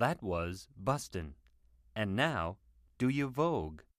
That was bustin'. And now, do you vogue?